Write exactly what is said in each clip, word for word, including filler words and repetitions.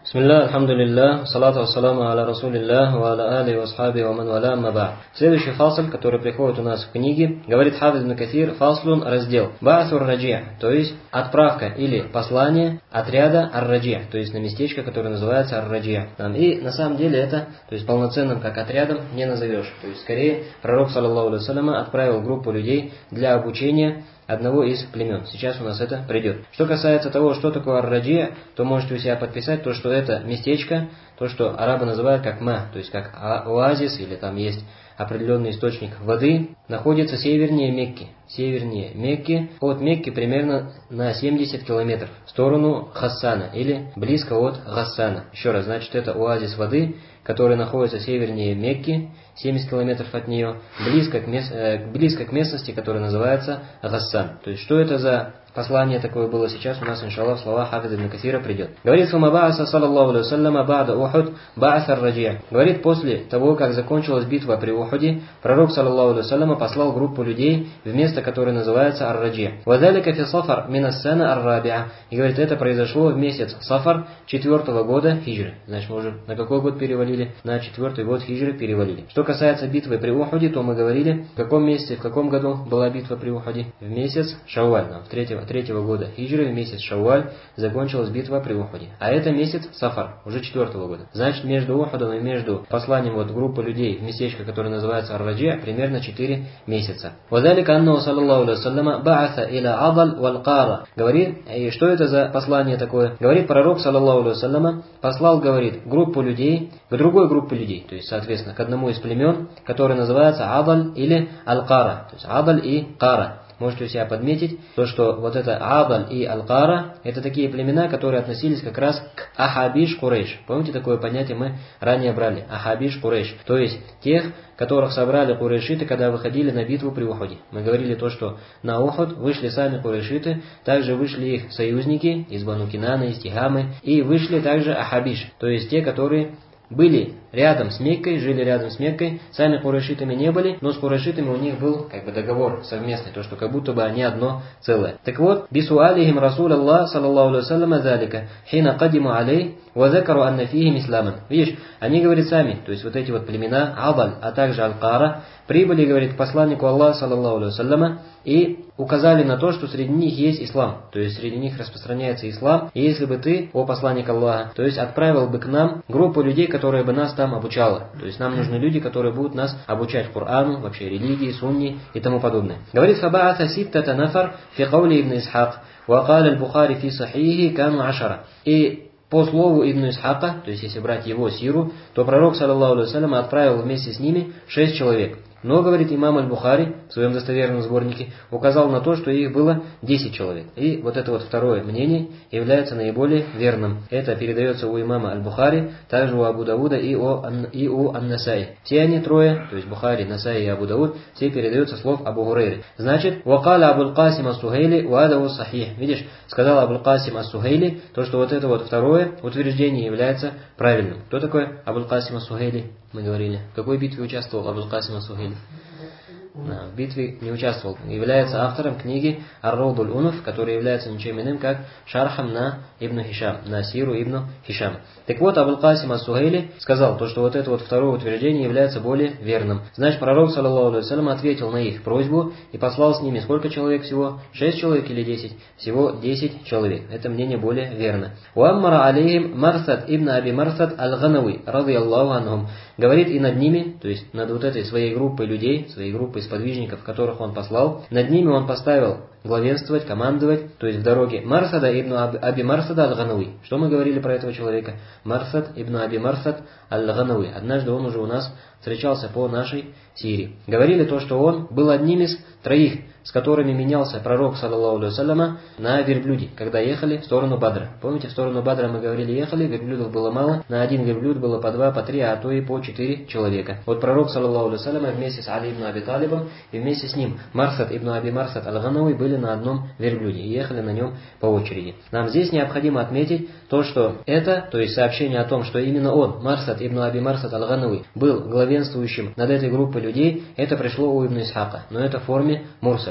Бисмилля, алхамдулилля, салату вассаламу аля расулилля, ва аля али ва асхаби ва ман валя амма ба'д. Следующий фасл, который приходит у нас в книге, говорит Хафиз ибн Касир, фаслун, раздел Ба'асур раджи', то есть отправка или послание отряда ар-раджи', то есть на местечко, которое называется ар-раджи'. И на самом деле это, то есть полноценным как отрядом не назовешь. То есть скорее пророк, саллаллаху алейхи ва саллям, отправил группу людей для обучения одного из племен. Сейчас у нас это придет. Что касается того, что такое ар-раджи', то можете у себя подписать то, что это местечко, то, что арабы называют как ма, то есть как оазис, или там есть определенный источник воды, находится севернее Мекки. Севернее Мекки, от Мекки примерно на семьдесят километров в сторону Хасан, или близко от Гассана. Еще раз, значит, это оазис воды, который находится севернее Мекки, семьдесят километров от нее, близко к, мест, э, близко к местности, которая называется Гассан. То есть, что это за послание такое было, сейчас у нас, иншаллах, слова Хафиза ибн Касира придет. Говорит, «Фума бааса, саллаллаху алейхи вассаляма, ба'да Ухуд, ба'аса ар-раджи'». Говорит, после того, как закончилась битва при Ухуде, пророк, саллаллаху алейхи вассаляма, послал группу людей в место, которое называется ар-раджи'. «Вазалика фи сафар минассана ар-раби'a». И говорит, это произошло в месяц Сафар четвертого года хиджры. Значит, мы уже на какой год перевалили? На четвертый год хиджры перевалили. Что касается битвы при Ухуде, то мы говорили, в каком месяце, в каком году была битва при Ухуде? В месяц Шавваль, в третьего, третьего года хиджры, в месяц Шавваль закончилась битва при Ухуде. А это месяц Сафар, уже четвертого года. Значит, между Ухудом и между посланием вот группы людей в местечко, которое называется ар-раджи', примерно четыре месяца. «Вазалика аннаху саллаллаху алейхи вассаляма ба'аса иля Адаль валь Кара». Говорит, и что это за послание такое? Говорит, пророк, саллаллаху алейхи вассаляма, послал, говорит, группу людей к другой группе людей, то есть, соответственно, к одному из племен, которое называется Адаль или Аль-Кара, то есть Адаль и Кара. Можете у себя подметить, то, что вот это Адаль и Аль-Кара, это такие племена, которые относились как раз к Ахабиш Курейш. Помните, такое понятие мы ранее брали? Ахабиш Курейш. То есть тех, которых собрали курейшиты, когда выходили на битву при Ухуде. Мы говорили то, что на Ухуд вышли сами курейшиты, также вышли их союзники из Бану Кинана, из Тихамы, и вышли также Ахабиш, то есть те, которые были рядом с Меккой, жили рядом с Меккой, сами курайшитами не были, но с курайшитами у них был как бы договор совместный, то что как будто бы они одно целое. Так вот, бисуалихим Расул Аллах, саллаллаху алейхи вассалям, залика, хина кадиму алей, ва закару анна фихим исламан. Видишь, они, говорят, сами, то есть вот эти вот племена, Адаль, а также Аль-Кара, прибыли, говорит, к посланнику Аллаха, саллаллаху алейхи вассалям, и указали на то, что среди них есть ислам, то есть среди них распространяется ислам, и если бы ты, о посланник Аллаха, то есть отправил бы к нам группу людей, которые бы нас там обучала, то есть нам нужны люди, которые будут нас обучать Корану, вообще религии, сунни и тому подобное. Говорит, фаба'ата ситтата нафар фи каули ибн Исхак, ва каля аль-Бухари фи сахихи кану ашара. И по слову Ибн Исхака, то есть если брать его сиру, то пророк, саллаллаху алейхи вассалям, отправил вместе с ними шесть человек. Но, говорит имам Аль-Бухари в своем достоверном сборнике, указал на то, что их было десять человек. И вот это вот второе мнение является наиболее верным. Это передается у имама Аль-Бухари, также у Абу Дауда и у, и у Ан-Насаи. Все они трое, то есть Бухари, Насаи и Абу Дауд, все передаются слов Абу Хурейры. Значит, «Вакаля Абул Касим ас-Сухейли уадаву сахих». Видишь, сказал Абул Касим ас-Сухейли, то, что вот это вот второе утверждение является правильным. Кто такой Абул Касим ас-Сухейли? Мы говорили. В какой битве участвовал Абул Касим ас-Сухейли? В битве не участвовал. Является автором книги Ар-Раудуль Унуф, который является ничем иным, как шархом на Ибн Хишам, на сиру Ибн Хишам. Так вот, Абул Касим ас-Сухейли сказал, то, что вот это вот второе утверждение является более верным. Значит, пророк, саллаллаху алейхи вассалям, ответил на их просьбу и послал с ними сколько человек всего? Шесть человек или десять? Всего десять человек. Это мнение более верно. Уаммара алейхим Марсад ибн Аби Марсад аль-Ганауи, радийаллаху анхум. Говорит, и над ними, то есть над вот этой своей группой людей, своей группой сподвижников, которых он послал, над ними он поставил главенствовать, командовать, то есть в дороге Марсада ибн Аби Марсада аль-Ганауи. Что мы говорили про этого человека? Марсад ибн Аби Марсад аль-Ганауи. Однажды он уже у нас встречался по нашей сире. Говорили то, что он был одним из троих, с которыми менялся пророк, саллаллаху алейхи вассалям, на верблюде, когда ехали в сторону Бадра. Помните, в сторону Бадра мы говорили, ехали, верблюдов было мало, на один верблюд было по два, по три, а то и по четыре человека. Вот пророк, саллаллаху алейхи вассалям, вместе с Али ибн Аби Талибом и вместе с ним Марсад ибн Аби Марсад аль-Ганауи были на одном верблюде и ехали на нем по очереди. Нам здесь необходимо отметить то, что это, то есть сообщение о том, что именно он, Марсад ибн Аби Марсад аль-Ганауи, был главенствующим над этой группой людей, это пришло у Ибн Исхака, но это в форме мурсаль.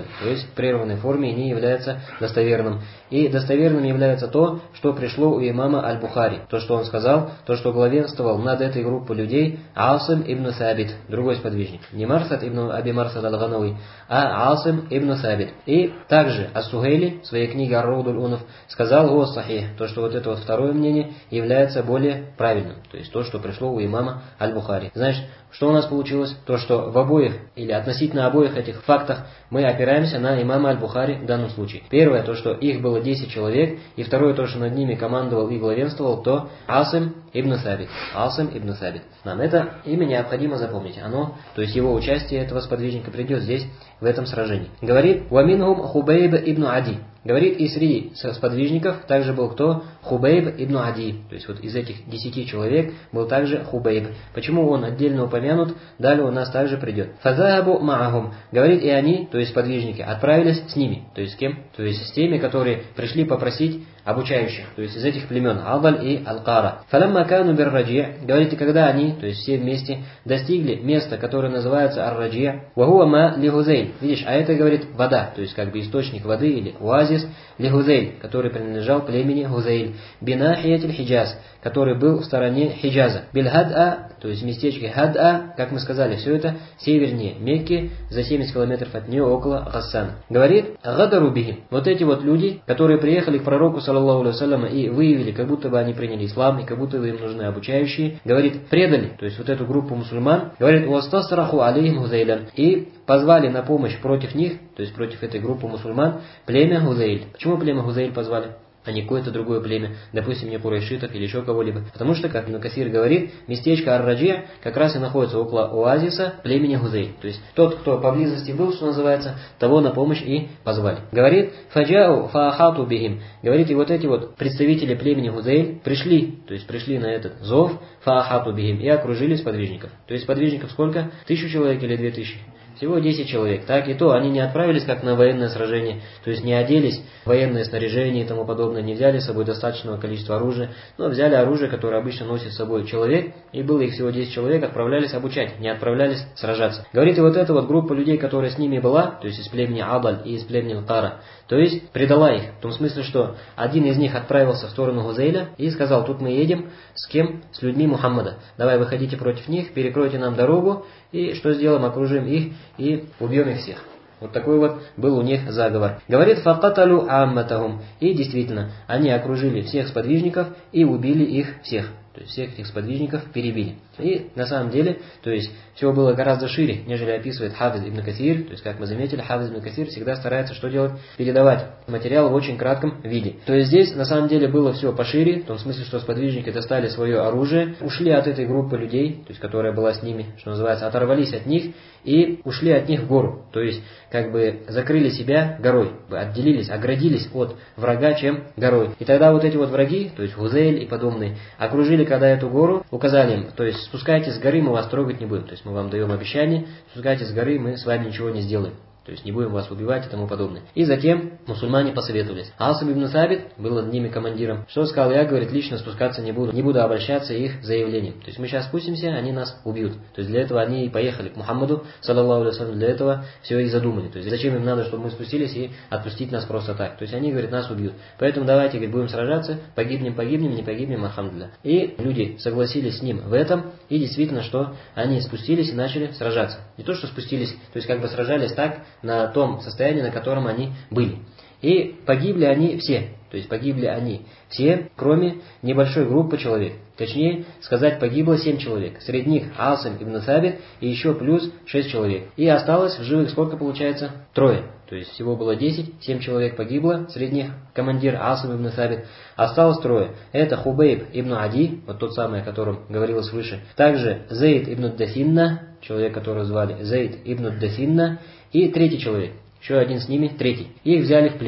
то есть в прерванной форме, не является достоверным. И достоверным является то, что пришло у имама Аль-Бухари. То, что он сказал, то, что главенствовал над этой группой людей Асим ибн Сабит, другой сподвижник. Не Марсад ибн Аби Марсад аль-Ганауи, а Асим ибн Сабит. И также Ас-Сухейли в своей книге Ар-Раудуль Унуф сказал о Сахих, то, что вот это вот второе мнение является более правильным. То есть то, что пришло у имама Аль-Бухари. Значит, что у нас получилось? То, что в обоих или относительно обоих этих фактах мы опираемся на имама Аль-Бухари в данном случае. Первое, то, что их было десять человек, и второе, то, что над ними командовал и главенствовал, то Асим ибн Сабит. Асим ибн Сабит. Нам это имя необходимо запомнить. Оно, то есть его участие этого сподвижника придет здесь, в этом сражении. Говорит, «Ваминхум Хубейб ибн Ади». Говорит, и среди сподвижников также был кто? Хубейб ибн Ади. То есть вот из этих десяти человек был также Хубейб. Почему он отдельно упомянут? Далее у нас также придет. Фазахабу маахум. Говорит, и они, то есть сподвижники, отправились с ними. То есть с кем? То есть с теми, которые пришли попросить обучающих. То есть из этих племен Адаль и Аль-Кара. Фаламма кану бир-Раджи'. Говорит, и когда они, то есть все вместе, достигли места, которое называется Ар-Раджи'. Вахуа ма ли Гузейль. Видишь, а это, говорит, вода. То есть как бы источник воды или оазис ли Гузейль, который принадлежал племени Гузейль. Бинахиятиль Хиджаз, который был в стороне Хиджаза. Биль-Хад-А, то есть местечко Хад-А, как мы сказали, все это севернее Мекки, за семьдесят километров от нее, около Гасан. Говорит, Гадару бихим. Вот эти вот люди, которые приехали к пророку, саллаллаху алейхи ва саллям, и выявили, как будто бы они приняли ислам, и как будто бы им нужны обучающие, говорит, предали, то есть вот эту группу мусульман, говорит, «Уастасраху алейхим Гузейлян», и позвали на помощь против них, то есть против этой группы мусульман, племя Гузейль. Почему племя Гузейль позвали? А не какое-то другое племя, допустим, не курайшитов или еще кого-либо. Потому что, как Ибн Касир говорит, местечко Ар-Раджи' как раз и находится около оазиса племени Гузейль. То есть тот, кто поблизости был, что называется, того на помощь и позвали. Говорит, фаджау фаахату бихим. Говорит, и вот эти вот представители племени Гузейль пришли, то есть пришли на этот зов, фаахату бихим, и окружили сподвижников. То есть сподвижников сколько? Тысячу человек или две тысячи? Всего десять человек, так, и то они не отправились как на военное сражение, то есть не оделись в военное снаряжение и тому подобное, не взяли с собой достаточного количества оружия, но взяли оружие, которое обычно носит с собой человек, и было их всего десять человек, отправлялись обучать, не отправлялись сражаться. Говорит, и вот эта вот группа людей, которая с ними была, то есть из племени Адаль и из племени Аль-Кара, то есть предала их, в том смысле, что один из них отправился в сторону Гузейля и сказал, тут мы едем, с кем? С людьми Мухаммада, давай выходите против них, перекройте нам дорогу, и что сделаем? Окружим их и убьем их всех. Вот такой вот был у них заговор. Говорит, факаталю амматахум. И действительно, они окружили всех сподвижников и убили их всех. То есть всех этих сподвижников перебили. И на самом деле, то есть все было гораздо шире, нежели описывает Хафиз ибн Касир. То есть, как мы заметили, Хафиз ибн Касир всегда старается что делать? Передавать материал в очень кратком виде. То есть здесь на самом деле было все пошире, в том смысле, что сподвижники достали свое оружие, ушли от этой группы людей, то есть которая была с ними, что называется, оторвались от них и ушли от них в гору. То есть как бы закрыли себя горой, отделились, оградились от врага, чем горой. И тогда вот эти вот враги, то есть Гузейль и подобные, окружили когда эту гору, указали им, то есть спускайтесь с горы, мы вас трогать не будем. То есть мы вам даем обещание, спускайтесь с горы, мы с вами ничего не сделаем. То есть не будем вас убивать и тому подобное. И затем мусульмане посоветовались. Асим ибн Сабит был над ними командиром. Что сказал я, говорит, лично спускаться не буду. Не буду обольщаться их заявлением. То есть мы сейчас спустимся, они нас убьют. То есть для этого они и поехали к Мухаммаду, саллаллаху алейхи ва саллям, для этого все и задумали. То есть зачем им надо, чтобы мы спустились и отпустить нас просто так. То есть они, говорят, нас убьют. Поэтому давайте, говорит, будем сражаться, погибнем, погибнем, не погибнем, альхамдулилля. И люди согласились с ним в этом. И действительно, что они спустились и начали сражаться. Не то, что спустились, то есть как бы сражались так, на том состоянии, на котором они были. И погибли они все. То есть погибли они все, кроме небольшой группы человек. Точнее, сказать, погибло семь человек. Среди них Асим ибн Сабит и еще плюс шесть человек. И осталось в живых сколько получается? Трое. То есть всего было десять, семь человек погибло, среди них командир Асим ибн Сабит. Осталось трое. Это Хубейб ибн Ади, вот тот самый, о котором говорилось выше. Также Зейд ибн Дафинна, человек, которого звали Зейд ибн Дафинна. И третий человек, еще один с ними, третий. Их взяли в плен.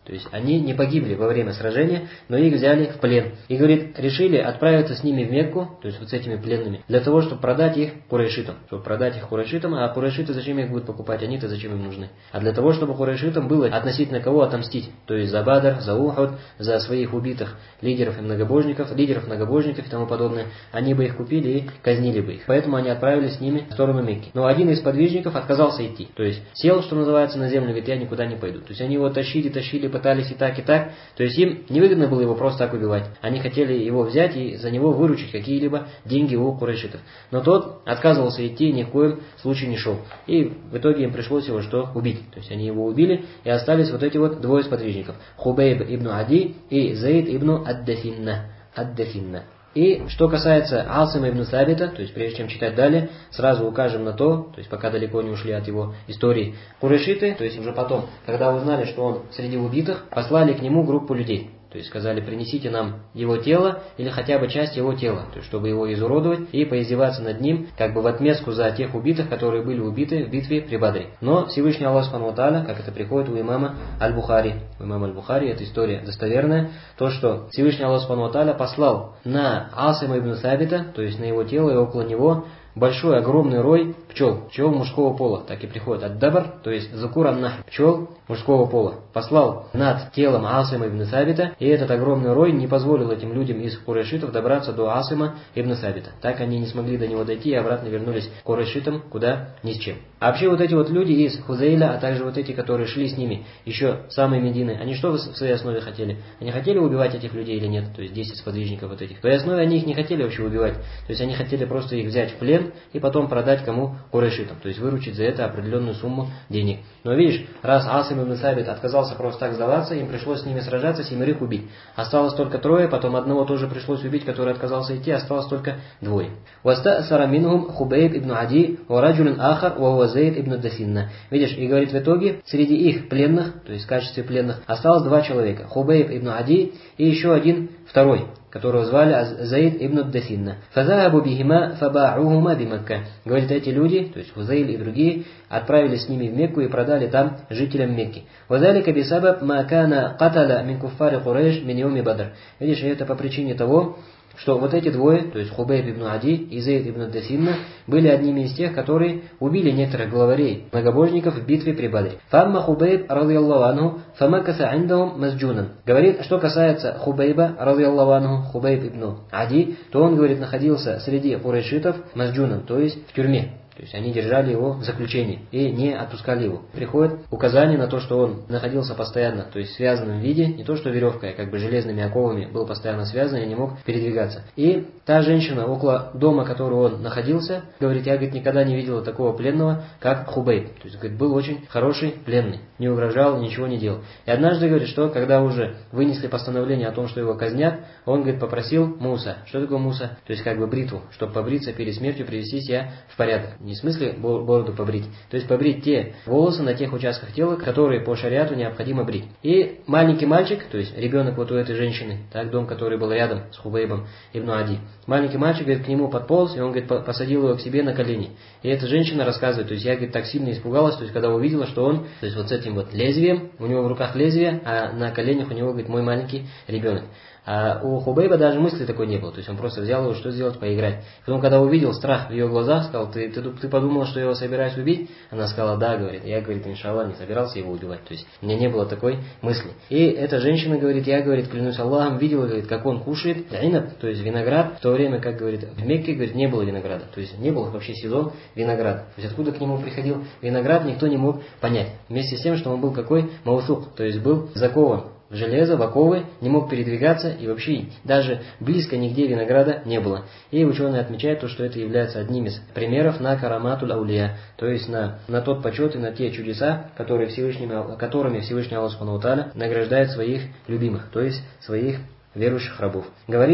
То есть они не погибли во время сражения, но их взяли в плен. И, говорит, решили отправиться с ними в Мекку, то есть вот с этими пленными, для того, чтобы продать их курайшитам. Чтобы продать их курайшитам, а курайшиты зачем их будут покупать? Они-то зачем им нужны? А для того, чтобы курайшитам было относительно кого отомстить. То есть за Бадр, за Ухуд, за своих убитых лидеров и многобожников, лидеров многобожников и тому подобное. Они бы их купили и казнили бы их. Поэтому они отправились с ними в сторону Мекки. Но один из подвижников отказался идти. То есть сел, что называется, на землю, говорит, я никуда не пойду. То есть они его тащили, тащили, пытались и так, и так. То есть им невыгодно было его просто так убивать. Они хотели его взять и за него выручить какие-либо деньги у курайшитов. Но тот отказывался идти, ни в коем случае не шел. И в итоге им пришлось его что? Убить. То есть они его убили, и остались вот эти вот двое сподвижников. Хубейб ибн Ади и Заид ибн Ад-Дафинна. Ад-Дафинна. И что касается Асима ибн Сабита, то есть прежде чем читать далее, сразу укажем на то, то есть пока далеко не ушли от его истории, курайшиты, то есть уже потом, когда узнали, что он среди убитых, послали к нему группу людей. То есть сказали, принесите нам его тело или хотя бы часть его тела, то есть чтобы его изуродовать и поиздеваться над ним, как бы в отместку за тех убитых, которые были убиты в битве при Бадре. Но Всевышний Аллах Субхану ва Тааля, как это приходит у имама Аль-Бухари, у имама Аль-Бухари, эта история достоверная, то, что Всевышний Аллах Субхану ва Тааля послал на Асима ибн Сабита, то есть на его тело и около него, большой, огромный рой пчел, пчел мужского пола, так и приходит от дабр, то есть закур ан-нахр, пчел мужского пола, послал над телом Асима ибн Сабита, и этот огромный рой не позволил этим людям из курайшитов добраться до Асима ибн Сабита. Так они не смогли до него дойти и обратно вернулись к курайшитам, куда ни с чем. А вообще вот эти вот люди из Хузейля, а также вот эти, которые шли с ними, еще самые Медины, они что в своей основе хотели? Они хотели убивать этих людей или нет? То есть десять сподвижников вот этих. В своей основе они их не хотели вообще убивать. То есть они хотели просто их взять в плен и потом продать кому? Курайшитам. То есть выручить за это определенную сумму денег. Но видишь, раз Асим ибн Сабит отказался просто так сдаваться, им пришлось с ними сражаться, семерых убить. Осталось только трое, потом одного тоже пришлось убить, который отказался идти, осталось только двое. «Вастасара минхум Хубейб ибн Ади, ва раджулин ахар, ва Заид ибн Дафинна». Видишь, и говорит в итоге, среди их пленных, то есть в качестве пленных, осталось два человека. Хубейб ибн Ади и еще один второй, которого звали Заид ибн Дафинна. «Фазахабу бихима фаба'ухума бимакка». Говорит, эти люди, то есть Хузейль и другие, отправились с ними в Мекку и продали там жителям Мекки. «Вазалика бисабаб ма кана каталя мин куффари Курайш мин йоми Бадр». Видишь, это по причине того, что вот эти двое, то есть Хубейб ибн Ади и Заид ибн Дафинна, были одними из тех, которые убили некоторых главарей, многобожников в битве при Бадре. «Фамма Хубейб, радиаллаху анху, фамакаса индахум масджунан». Говорит, что касается Хубейба, радиаллаху анху, Хубейб ибн Ади, то он, говорит, находился среди курайшитов масджунан, то есть в тюрьме. То есть они держали его в заключении и не отпускали его. Приходит указание на то, что он находился постоянно, то есть в связанном виде, не то что веревкой, а как бы железными оковами, был постоянно связан и не мог передвигаться. И та женщина около дома, которого он находился, говорит, я, говорит, никогда не видела такого пленного, как Хубейб. То есть, говорит, был очень хороший пленный, не угрожал, ничего не делал. И однажды, говорит, что когда уже вынесли постановление о том, что его казнят, он, говорит, попросил Муса. Что такое Муса? То есть как бы бритву, чтобы побриться перед смертью, привести себя в порядок. Не в смысле бороду побрить. То есть побрить те волосы на тех участках тела, которые по шариату необходимо брить. И маленький мальчик, то есть ребенок вот у этой женщины, так, дом, который был рядом с Хубейбом ибн Ади. Маленький мальчик, говорит, к нему подполз, и он, говорит, посадил его к себе на колени. И эта женщина рассказывает, то есть я, говорит, так сильно испугалась, то есть когда увидела, что он, то есть вот с этим вот лезвием, у него в руках лезвие, а на коленях у него, говорит, мой маленький ребенок. А у Хубейба даже мысли такой не было. То есть он просто взял его, что сделать, поиграть. Потом, когда увидел страх в ее глазах, сказал, ты, ты, ты подумала, что я его собираюсь убить? Она сказала, да, говорит. Я, говорит, иншаллах, не собирался его убивать. То есть у меня не было такой мысли. И эта женщина говорит, я, говорит, клянусь Аллахом, видела, говорит, как он кушает инаб, то есть виноград. В то время, как, говорит, в Мекке, говорит, не было винограда. То есть не было вообще сезон винограда. То есть откуда к нему приходил виноград, никто не мог понять. Вместе с тем, что он был какой? Маусук, то есть был закован в железо, в оковы, не мог передвигаться, и вообще даже близко нигде винограда не было. И ученые отмечают то, что это является одним из примеров на караматуль аулия, то есть на, на тот почет и на те чудеса, которые Всевышний, которыми Всевышний Аллах Субхану ва Тааля награждает своих любимых, то есть своих верующих рабов. Говорит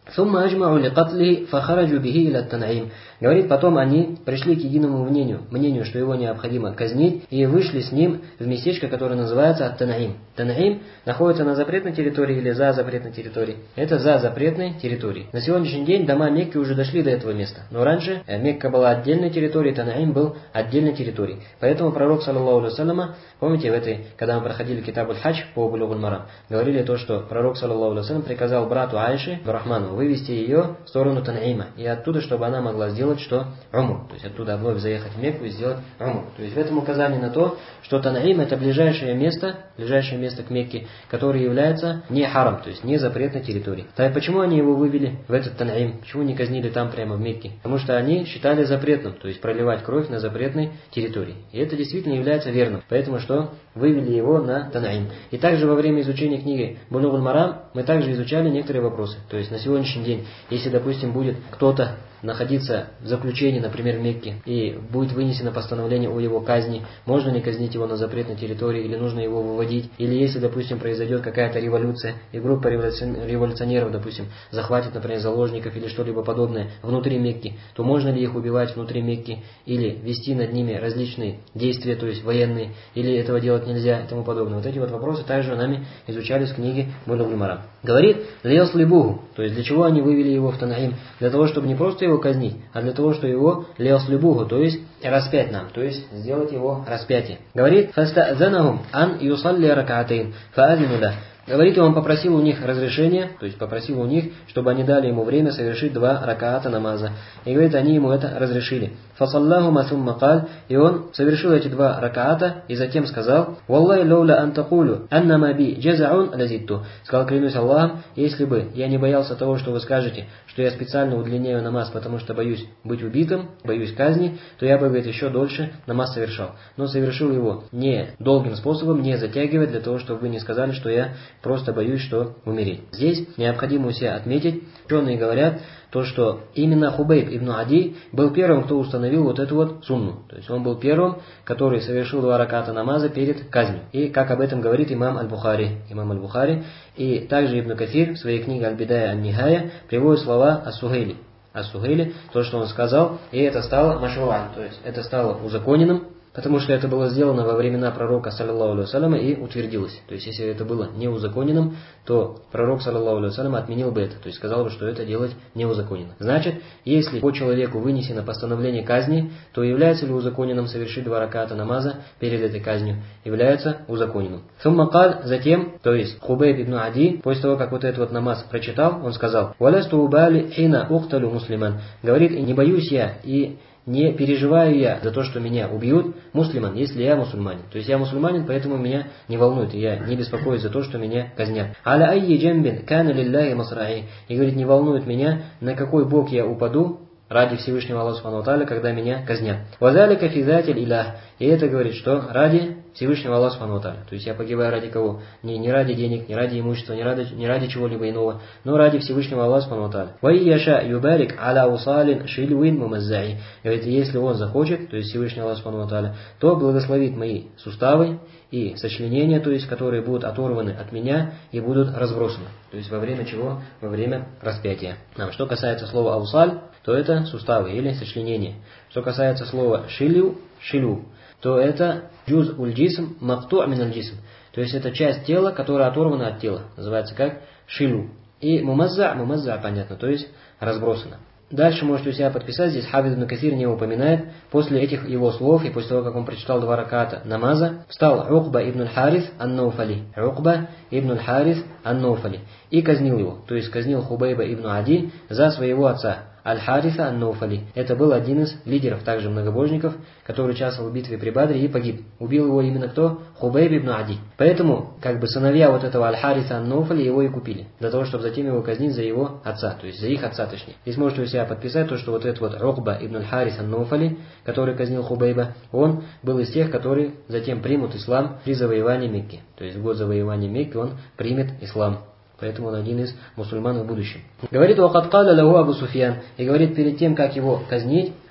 ثم أجمعوا لقتله فخرجوا به إلى التنعيم. Говорит, потом они пришли к единому мнению, мнению, что его необходимо казнить, и вышли с ним в местечко, которое называется Ат-Танаим. Танаим находится на запретной территории или за запретной территорией. Это за запретной территорией. На сегодняшний день дома Мекки уже дошли до этого места. Но раньше Мекка была отдельной территорией, Танаим был отдельной территорией. Поэтому пророк, саллаллаху алейхи вассалям, помните, в этой, когда мы проходили Китабуль Хадж по Булугуль Марам, говорили то, что пророк, саллаллаху алейхи вассалям, приказал брату Айши, Барахману, вывести ее в сторону Танаима. И оттуда, чтобы она могла сделать что? Умру. То есть оттуда вновь заехать в Мекку и сделать умру. То есть в этом указание на то, что Танаим это ближайшее место, ближайшее место к Мекке, которое является не харам, то есть не запретной территорией. Так почему они его вывели в этот Танаим? Почему не казнили там прямо в Мекке? Потому что они считали запретным, то есть проливать кровь на запретной территории. И это действительно является верным. Поэтому что вывели его на Танаим. И также во время изучения книги Булугуль Марам мы также изучали некоторые вопросы. То есть на сегодняшний день, если, допустим, будет кто-то находиться в заключении, например, в Мекке, и будет вынесено постановление о его казни, можно ли казнить его на запретной территории, или нужно его выводить, или если, допустим, произойдет какая-то революция, и группа революционеров, допустим, захватит, например, заложников или что-либо подобное внутри Мекки, то можно ли их убивать внутри Мекки, или вести над ними различные действия, то есть военные, или этого делать нельзя, и тому подобное. Вот эти вот вопросы также нами изучались в книге Булугуль Марам. Говорит, «Лияслибуху», то есть для чего они вывели его в Танаим? Для того, чтобы не просто его казнить, а для того, чтобы его лияслибуху, то есть распять нам, то есть сделать его распятие. Говорит, «Фаста'занахум ан юсалли ракаатейн, фа'азину ля». Говорит, он попросил у них разрешения, то есть попросил у них, чтобы они дали ему время совершить два ракаата намаза. И говорит, они ему это разрешили. Фасаллаху масумма каль, и он совершил эти два ракаата, и затем сказал, «Валлахи лауля антакулю, аннама би джазаун лазитту». Сказал, клянусь Аллахом, если бы я не боялся того, что вы скажете, что я специально удлиняю намаз, потому что боюсь быть убитым, боюсь казни, то я бы, говорит, еще дольше намаз совершал. Но совершил его не долгим способом, не затягивая, для того, чтобы вы не сказали, что я просто боюсь, что умереть. Здесь необходимо у себя отметить, ученые говорят, то, что именно Хубейб ибн Ади был первым, кто установил вот эту вот сунну. То есть он был первым, который совершил два раката намаза перед казнью. И как об этом говорит имам Аль-Бухари. Имам Аль-Бухари. И также Ибн Кафир в своей книге Аль-Бидая Аль-Нихая приводит слова Ас-Сухейли. Ас-Сухейли, то, что он сказал, и это стало машруан, то есть это стало узаконенным, потому что это было сделано во времена пророка, саллаллаху алейхи вассаляма, и утвердилось. То есть, если это было неузаконенным, то пророк, саллаллаху алейхи вассаляма, отменил бы это. То есть, сказал бы, что это делать неузаконенно. Значит, если по человеку вынесено постановление казни, то является ли узаконенным совершить два раката намаза перед этой казнью? Является узаконенным. Суммакаль, затем, то есть, Хубейб ибн Ади, после того, как вот этот вот намаз прочитал, он сказал, «Валясту убали хина ухталю муслиман». Говорит, не боюсь я и не переживаю я за то, что меня убьют, муслиман, если я мусульманин. То есть я мусульманин, поэтому меня не волнует, и я не беспокоюсь за то, что меня казнят. Аля айи джамбин кана лилляхи масраи. И говорит, не волнует меня, на какой бок я упаду ради Всевышнего Аллаха Субхану ва Тааля, когда меня казнят. Вазалика физатель илях. И это говорит, что ради Всевышнего Аллаха Субхану ва Тааля. То есть я погибаю ради кого? Не, не ради денег, не ради имущества, не ради, не ради чего-либо иного, но ради Всевышнего Аллаха Субхану ва Тааля. Ва яша юбарик аля усалин шильвин мумаззаи. Говорит, если он захочет, то есть Всевышний Аллах Субхану ва Тааля, то благословит мои суставы и сочленения, то есть которые будут оторваны от меня и будут разбросаны. То есть во время чего? Во время распятия. А что касается слова аусаль, то это суставы или сочленения. Что касается слова шилю, шилю, то это джуз уль джисм макту амин аль джисм. То есть это часть тела, которая оторвана от тела. Называется как шилю. И мумазза, мумазза понятно, то есть разбросана. Дальше можете у себя подписать, здесь Хафиз ибн Касир не упоминает, после этих его слов и после того, как он прочитал два раката намаза, встал Уқба ибн аль-Харис ан-Науфали, Уқба ибн аль-Харис ан-Науфали, и казнил его, то есть казнил Хубейба ибн Ади за своего отца, Аль-Хариса ан-Науфали. Это был один из лидеров, также многобожников, который участвовал в битве при Бадре и погиб. Убил его именно кто? Хубейб ибн Ади. Поэтому, как бы сыновья вот этого Аль-Хариса ан-Науфали его и купили, для того, чтобы затем его казнить за его отца, то есть за их отца точнее. Здесь можете у себя подписать то, что вот этот вот Уқба ибн аль-Харис ан-Науфали, который казнил Хубейба, он был из тех, которые затем примут ислам при завоевании Мекки. То есть в год завоевания Мекки он примет ислам. Поэтому он один из мусульман в будущем. Говорит, «Вақад каля лаху Абу Суфьян». И говорит, перед тем, как его казнить,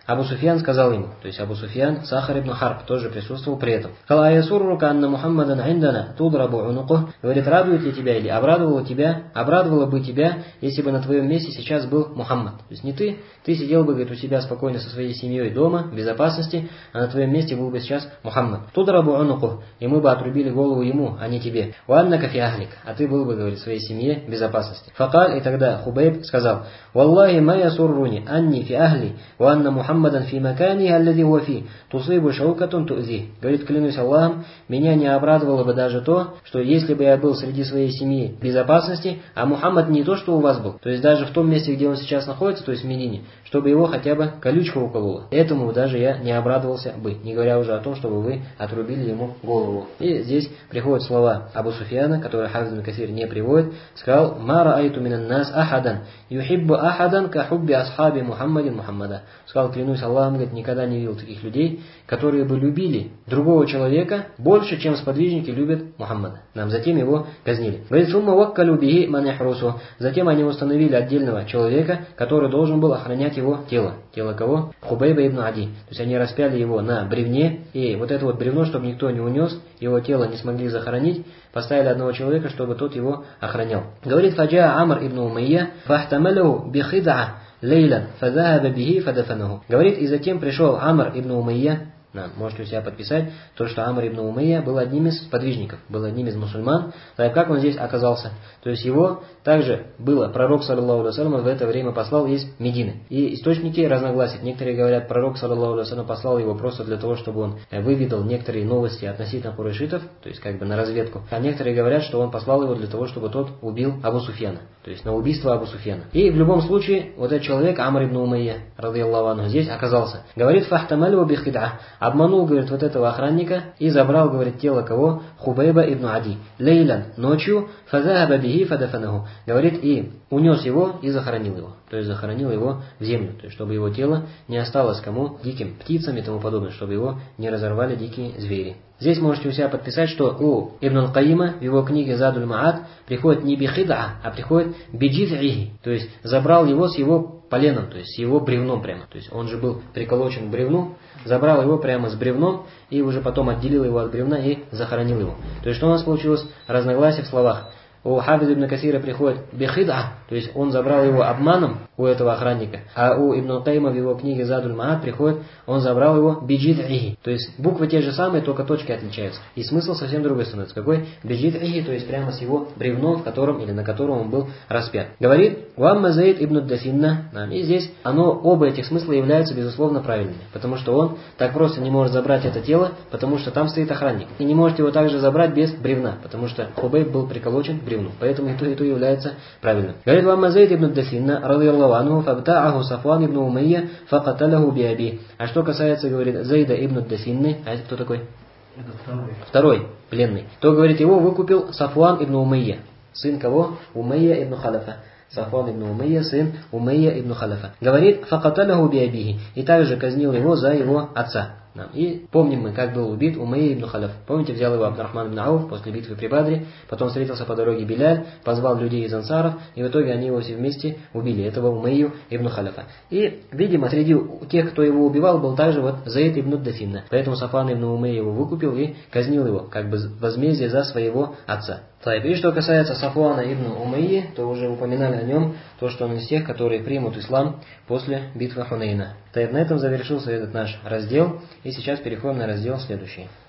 Абу Суфьян сказал ему, то есть Абу Суфьян, Сахар ибн Харб, тоже присутствовал при этом. Кала ясуррука анна Мухаммадан индана тудрабу унуку. Говорит, радует ли тебя или обрадовало тебя, обрадовало бы тебя, если бы на твоем месте сейчас был Мухаммад. То есть не ты, ты сидел бы, говорит, у себя спокойно со своей семьей дома, в безопасности, а на твоем месте был бы сейчас Мухаммад. Тудрабу унуку. И мы бы отрубили голову ему, а не тебе. Уанна кафи ахлик. А ты был бы, говорит, в своей семье в безопасности. Факаль, и тогда Хубейб сказал, Валлахи ма ясурруни анни фи ахли, ва анна Мухаммадан фи макани аллади хуа фи, тусибу шаукатун тузи. Говорит, клянусь Аллахом, меня не обрадовало бы даже то, что если бы я был среди своей семьи в безопасности, а Мухаммад не то, что у вас был, то есть даже в том месте, где он сейчас находится, то есть в Медине, чтобы его хотя бы колючка уколола. Этому даже я не обрадовался бы, не говоря уже о том, чтобы вы отрубили ему голову. И здесь приходят слова Абу Суфьяна, которые Хафиз ибн Касир не приводит, сказал, «Ма раайту минан нас ахадан, юхиббу ахадан ка хубби асхаби Мухаммадин Мухаммада». Сказал, клянусь Аллахом, говорит, никогда не видел таких людей, которые бы любили другого человека больше, чем сподвижники любят Мухаммада. Нам затем его казнили. Говорит, «Сумма ваккалю бихи ман яхрусу». Затем они установили отдельного человека, который должен был охранять его тело. Тело кого? Хубейба ибн Ади. То есть они распяли его на бревне, и вот это вот бревно, чтобы никто не унес, его тело не смогли захоронить, поставили одного человека, чтобы тот его охранял. Говорит, «Фаджа Амр ибн Умайя, фахтамалю бихид'a лейлян, фазахаба бихи фадафанаху». Говорит, и затем пришел Амр ибн Умайя, да, можете у себя подписать, то, что Амр ибн Умайя был одним из подвижников, был одним из мусульман. Так как он здесь оказался? То есть его также было, пророк, саллаллаху алейхи ва саллям, в это время послал из Медины. И источники разногласия. Некоторые говорят, пророк, саллаллаху алейхи ва саллям, послал его просто для того, чтобы он выведал некоторые новости относительно курайшитов, то есть как бы на разведку. А некоторые говорят, что он послал его для того, чтобы тот убил Абу Суфьяна, то есть на убийство Абу Суфьяна. И в любом случае, вот этот человек, Амр ибн Умайя, радийаллаху анху, здесь оказался. Говорит, фахтамалю бихид'a. Обманул, говорит, вот этого охранника и забрал, говорит, тело кого? Хубейба ибн Ади. Лейлян, ночью, фазахаба бихи фадафанаху. Говорит, и унес его и захоронил его. То есть захоронил его в землю. То есть чтобы его тело не осталось кому? Диким птицам и тому подобное. Чтобы его не разорвали дикие звери. Здесь можете у себя подписать, что у Ибн аль-Каима в его книге Задуль Ма'ад приходит не бихид'a, а приходит биджид'ихи. То есть забрал его с его поленом, то есть с его бревном прямо. То есть он же был приколочен к бревну, забрал его прямо с бревном и уже потом отделил его от бревна и захоронил его. То есть что у нас получилось? Разногласие в словах. У Хафиза ибн Касира приходит бихид'a, то есть он забрал его обманом у этого охранника. А у Ибн аль-Каима в его книге Задуль Ма'ад приходит, он забрал его биджид'ихи. То есть буквы те же самые, только точки отличаются. И смысл совсем другой становится. Какой? Биджид'ихи, то есть прямо с его бревном, в котором или на котором он был распят. Говорит, «Вамма Заид ибн Дафинна». И здесь оно, оба этих смысла являются безусловно правильными. Потому что он так просто не может забрать это тело, потому что там стоит охранник. И не может его также забрать без бревна, потому что Хубейб был приколочен к бревну. Поэтому и то, и то является правильным. Говорит, «Вамма Заид ибн Дафинна, радийаллаху анху, фабта'аху Сафван ибн Умайя, факаталяху биаби». А что касается, говорит, Заида ибн Дафинны, а это кто такой? Это второй. Второй, пленный. То, говорит, его выкупил Сафван ибн Умайя. Сын кого? Умайя ибн Халяфа. Сафван ибн Умайя, сын Умайя ибн Халяфа. Говорит, факаталяху биабихи. И также казнил его за его отца. И помним мы, как был убит Умайя ибн Халяф. Помните, взял его Абдурахман ибн Ауф после битвы при Бадре, потом встретился по дороге Биляль, позвал людей из ансаров, и в итоге они его все вместе убили, этого Умайю ибн Халяфа. И, видимо, среди тех, кто его убивал, был также вот Заид ибн Дафинна. Поэтому Сафван ибн Умайя его выкупил и казнил его, как бы возмездие за своего отца. И что касается Сафвана ибн Умайи, то уже упоминали о нем, то, что он из тех, которые примут ислам после битвы Хунейна. На этом завершился этот наш раздел, и сейчас переходим на раздел следующий.